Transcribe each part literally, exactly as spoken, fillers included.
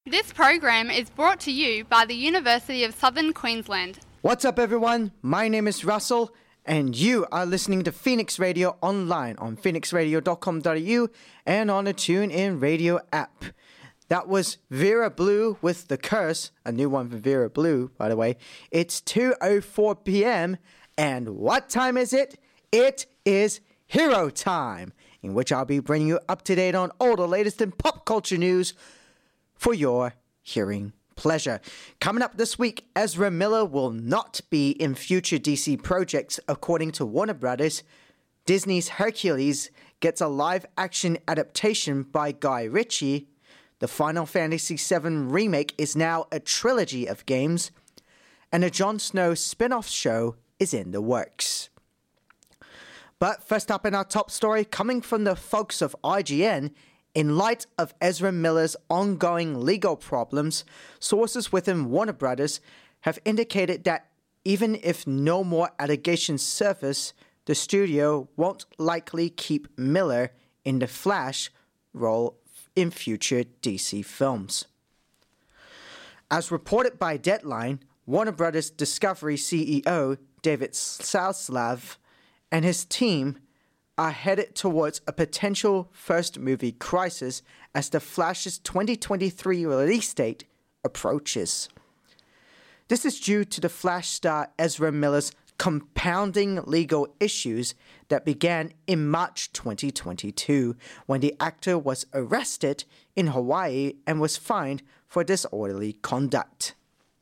This program is brought to you by the University of Southern Queensland. What's up, everyone? My name is Russell, and you are listening to Phoenix Radio online on phoenix radio dot com dot a u and on the TuneIn Radio app. That was Vera Blue with The Curse, a new one for Vera Blue, by the way. It's two oh four p.m., and what time is it? It is Hero Time, in which I'll be bringing you up to date on all the latest in pop culture news for your hearing pleasure. Coming up this week, Ezra Miller will not be in future D C projects, according to Warner Brothers. Disney's Hercules gets a live-action adaptation by Guy Ritchie. The Final Fantasy seven remake is now a trilogy of games. And a Jon Snow spin-off show is in the works. But first up in our top story, coming from the folks of I G N, in light of Ezra Miller's ongoing legal problems, sources within Warner Brothers have indicated that even if no more allegations surface, the studio won't likely keep Miller in the Flash role in future D C films. As reported by Deadline, Warner Brothers Discovery C E O David Zaslav and his team are headed towards a potential first movie crisis as The Flash's twenty twenty-three release date approaches. This is due to The Flash star Ezra Miller's compounding legal issues that began in March twenty twenty-two, when the actor was arrested in Hawaii and was fined for disorderly conduct.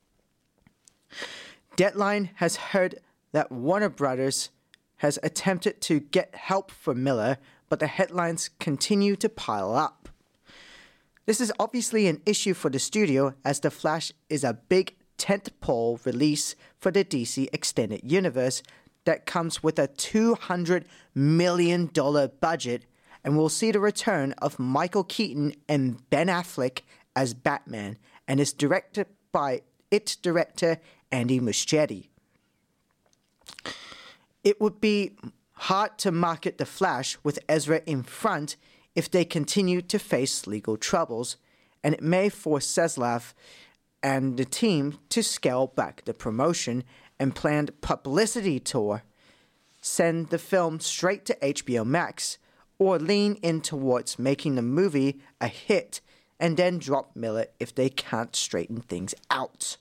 Deadline has heard that Warner Brothers has attempted to get help for Miller, but the headlines continue to pile up. This is obviously an issue for the studio, as The Flash is a big tentpole release for the D C Extended Universe that comes with a two hundred million dollars budget and will see the return of Michael Keaton and Ben Affleck as Batman, and is directed by its director Andy Muschietti. It would be hard to market The Flash with Ezra in front if they continue to face legal troubles, and it may force Zaslav and the team to scale back the promotion and planned publicity tour, send the film straight to H B O Max, or lean in towards making the movie a hit and then drop Miller if they can't straighten things out.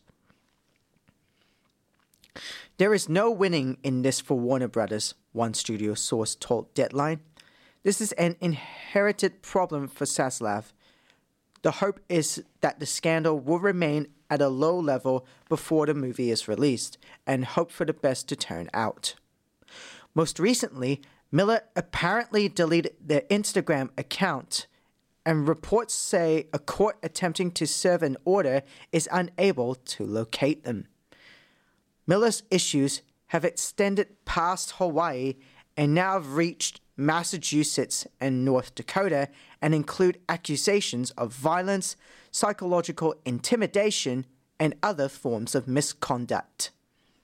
There is no winning in this for Warner Brothers, one studio source told Deadline. This is an inherited problem for Zaslav. The hope is that the scandal will remain at a low level before the movie is released, and hope for the best to turn out. Most recently, Miller apparently deleted their Instagram account, and reports say a court attempting to serve an order is unable to locate them. Miller's issues have extended past Hawaii and now have reached Massachusetts and North Dakota, and include accusations of violence, psychological intimidation, and other forms of misconduct.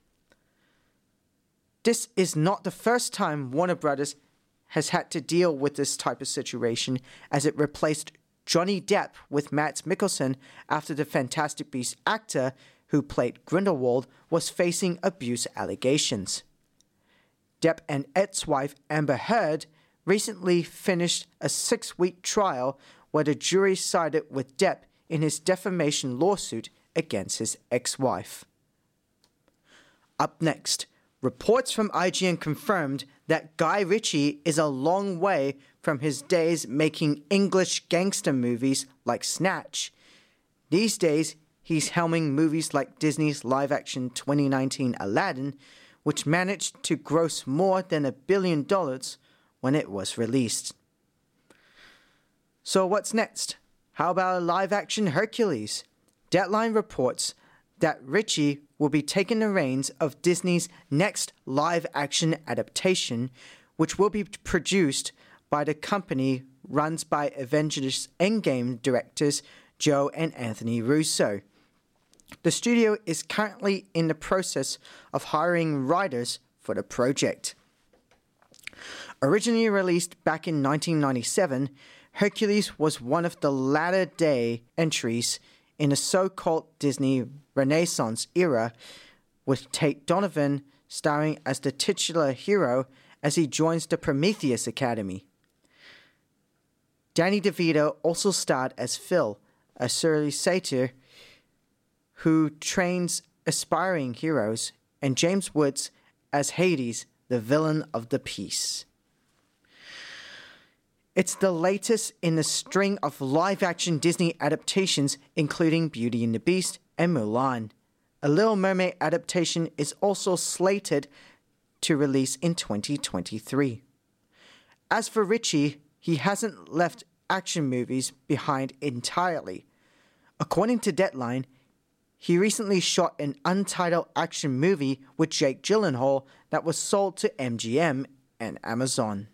This is not the first time Warner Brothers has had to deal with this type of situation, as it replaced Johnny Depp with Mads Mikkelsen after the Fantastic Beasts actor who played Grindelwald was facing abuse allegations. Depp and ex-wife Amber Heard recently finished a six-week trial where the jury sided with Depp in his defamation lawsuit against his ex-wife. Up next, reports from I G N confirmed that Guy Ritchie is a long way from his days making English gangster movies like Snatch. These days, he's helming movies like Disney's live-action twenty nineteen Aladdin, which managed to gross more than a billion dollars when it was released. So what's next? How about a live-action Hercules? Deadline reports that Ritchie will be taking the reins of Disney's next live-action adaptation, which will be produced by the company run by Avengers Endgame directors Joe and Anthony Russo. The studio is currently in the process of hiring writers for the project. Originally released back in nineteen ninety-seven, Hercules was one of the latter-day entries in the so-called Disney Renaissance era, with Tate Donovan starring as the titular hero as he joins the Prometheus Academy. Danny DeVito also starred as Phil, a surly satyr who trains aspiring heroes, and James Woods as Hades, the villain of the piece. It's the latest in a string of live-action Disney adaptations, including Beauty and the Beast and Mulan. A Little Mermaid adaptation is also slated to release in twenty twenty-three. As for Ritchie, he hasn't left action movies behind entirely. According to Deadline, he recently shot an untitled action movie with Jake Gyllenhaal that was sold to M G M and Amazon.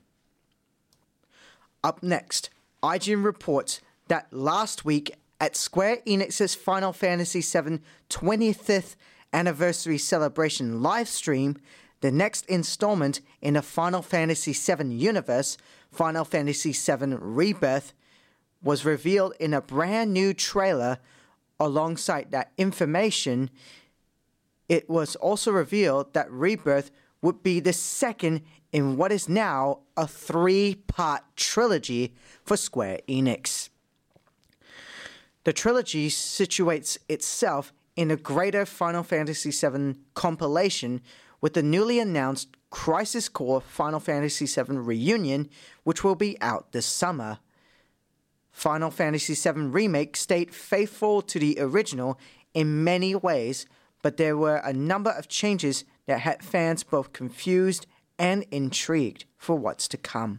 Up next, I G N reports that last week at Square Enix's Final Fantasy seven twenty-fifth Anniversary Celebration livestream, the next installment in the Final Fantasy seven universe, Final Fantasy seven Rebirth, was revealed in a brand new trailer. Alongside that information, it was also revealed that Rebirth would be the second in what is now a three-part trilogy for Square Enix. The trilogy situates itself in a greater Final Fantasy seven compilation with the newly announced Crisis Core Final Fantasy seven Reunion, which will be out this summer. Final Fantasy seven Remake stayed faithful to the original in many ways, but there were a number of changes that had fans both confused and intrigued for what's to come.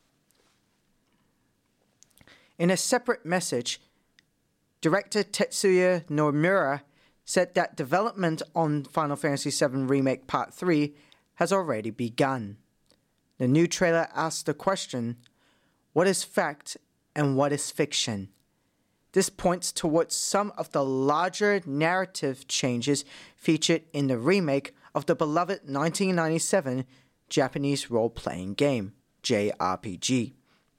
In a separate message, director Tetsuya Nomura said that development on Final Fantasy seven Remake Part three has already begun. The new trailer asks the question, what is fact and what is fiction? This points towards some of the larger narrative changes featured in the remake of the beloved nineteen ninety-seven Japanese role-playing game, J R P G.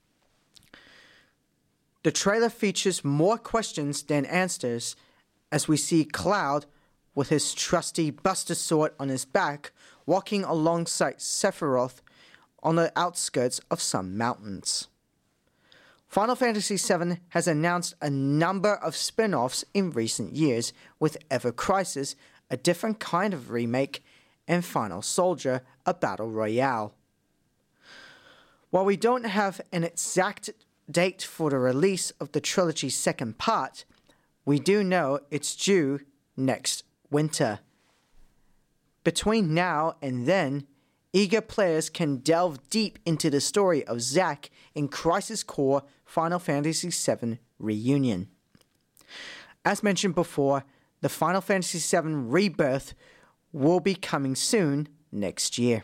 The trailer features more questions than answers, as we see Cloud, with his trusty Buster Sword on his back, walking alongside Sephiroth on the outskirts of some mountains. Final Fantasy seven has announced a number of spin-offs in recent years, with Ever Crisis, a different kind of remake, and Final Soldier, a battle royale. While we don't have an exact date for the release of the trilogy's second part, we do know it's due next winter. Between now and then, eager players can delve deep into the story of Zack in Crisis Core Final Fantasy seven Reunion. As mentioned before, the Final Fantasy seven Rebirth will be coming soon next year.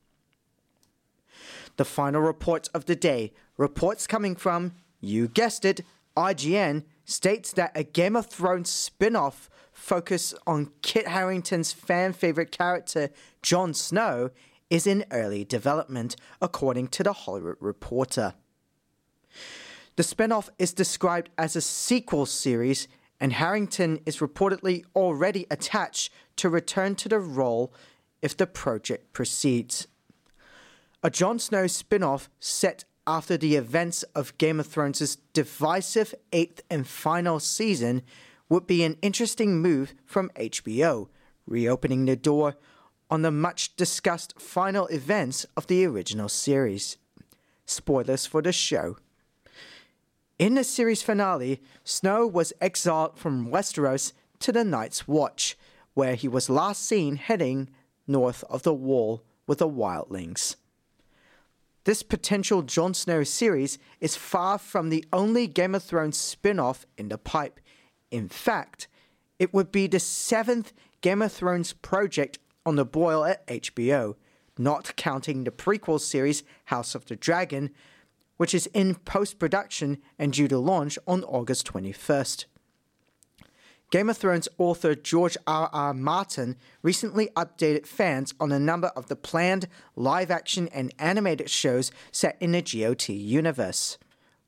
The final reports of the day, reports coming from, you guessed it, I G N, states that a Game of Thrones spin-off focused on Kit Harington's fan-favorite character Jon Snow is in early development, according to The Hollywood Reporter. The spin-off is described as a sequel series, and Harington is reportedly already attached to return to the role if the project proceeds. A Jon Snow spin-off set after the events of Game of Thrones' divisive eighth and final season would be an interesting move from H B O, reopening the door on the much-discussed final events of the original series. Spoilers for the show. In the series finale, Snow was exiled from Westeros to the Night's Watch, where he was last seen heading north of the Wall with the wildlings. This potential Jon Snow series is far from the only Game of Thrones spin-off in the pipe. In fact, it would be the seventh Game of Thrones project on the boil at H B O, not counting the prequel series House of the Dragon, which is in post-production and due to launch on August twenty-first. Game of Thrones author George R. R. Martin recently updated fans on a number of the planned live-action and animated shows set in the G O T universe.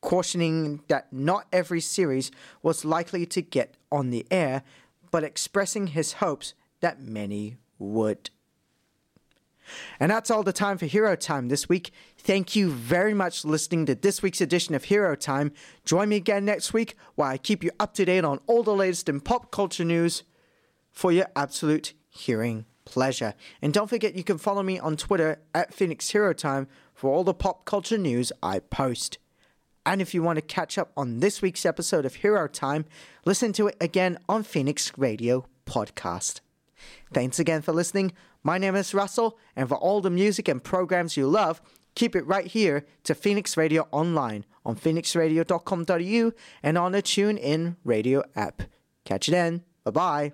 cautioning that not every series was likely to get on the air, but expressing his hopes that many would. And that's all the time for Hero Time this week. Thank you very much for listening to this week's edition of Hero Time. Join me again next week while I keep you up to date on all the latest in pop culture news for your absolute hearing pleasure. And don't forget you can follow me on Twitter at Phoenix Hero Time for all the pop culture news I post. And if you want to catch up on this week's episode of Hero Time, listen to it again on Phoenix Radio Podcast. Thanks again for listening. My name is Russell, and for all the music and programs you love, keep it right here to Phoenix Radio Online on phoenix radio dot com dot a u and on the TuneIn Radio app. Catch you then. Bye-bye.